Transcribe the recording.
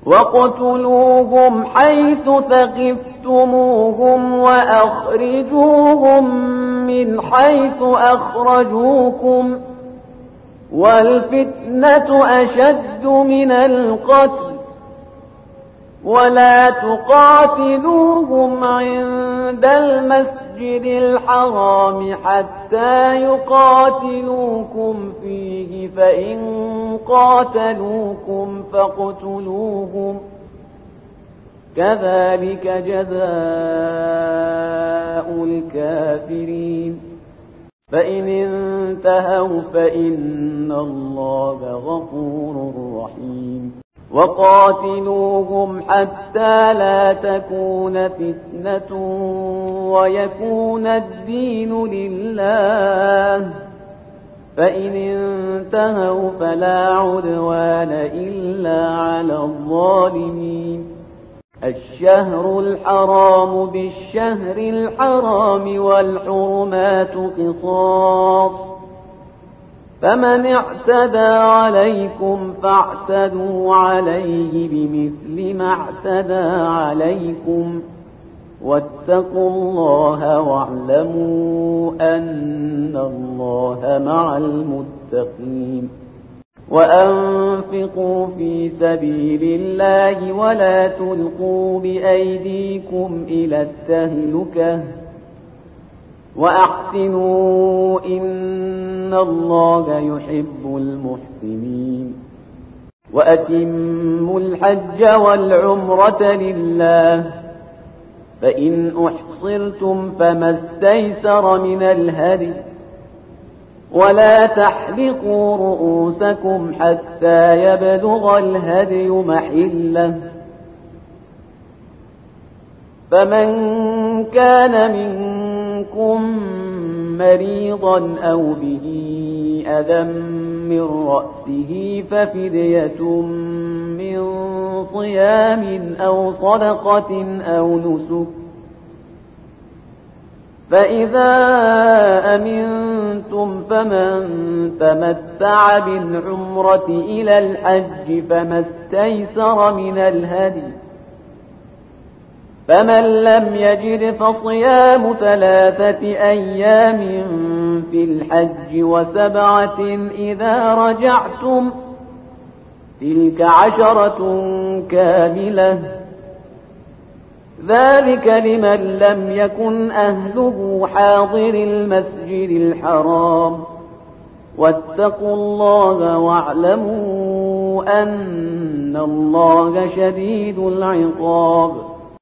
وَاقْتُلُوهُمْ حَيْثُ ثَقِفْتُمُوهُمْ وَأَخْرِجُوهُمْ مِنْ حَيْثُ أَخْرَجُوكُمْ وَالْفِتْنَةُ أَشَدُّ مِنَ الْقَتْلِ وَلَا تُقَاتِلُوهُمْ عِندَ الْمَسْجِدِ الْحَرَامِ حَتَّى يُقَاتِلُوكُمْ فِيهِ فَإِنْ قَاتَلُوكُمْ فَاقْتُلُوهُمْ كَذَلِكَ جَزَاءُ الْكَافِرِينَ فَإِنِ انْتَهَوْا فَإِنَّ اللَّهَ غَفُورٌ رَحِيمٌ وَقَاتِلُوهُمْ حَتَّى لَا تَكُونَ فِتْنَةٌ وَيَكُونَ الدِّينُ لِلَّهِ فَإِنِ انْتَهَوْا فَلَا عُدْوَانَ إِلَّا عَلَى الظَّالِمِينَ الشهر الحرام بالشهر الحرام والحرمات قصاص فمن اعتدى عليكم فاعتدوا عليه بمثل ما اعتدى عليكم واتقوا الله واعلموا أن الله مع المتقين وأنفقوا في سبيل الله ولا تلقوا بأيديكم إلى التهلكة وأحسنوا إن الله يحب المحسنين وأتموا الحج والعمرة لله فإن أحصرتم فما استيسر من الهدي ولا تحلقوا رؤوسكم حتى يبلغ الهدي محله فمن كان منكم مريضا أو به أذى من رأسه ففدية من صيام أو صدقة أو نسك فإذا أمنتم فمن تمتع بالعمرة إلى الحج فما استيسر من الهدي فمن لم يجد فصيام 3 أيام في الحج و7 إذا رجعتم تلك 10 كاملة ذلك لمن لم يكن أهله حاضر المسجد الحرام واتقوا الله واعلموا أن الله شديد العقاب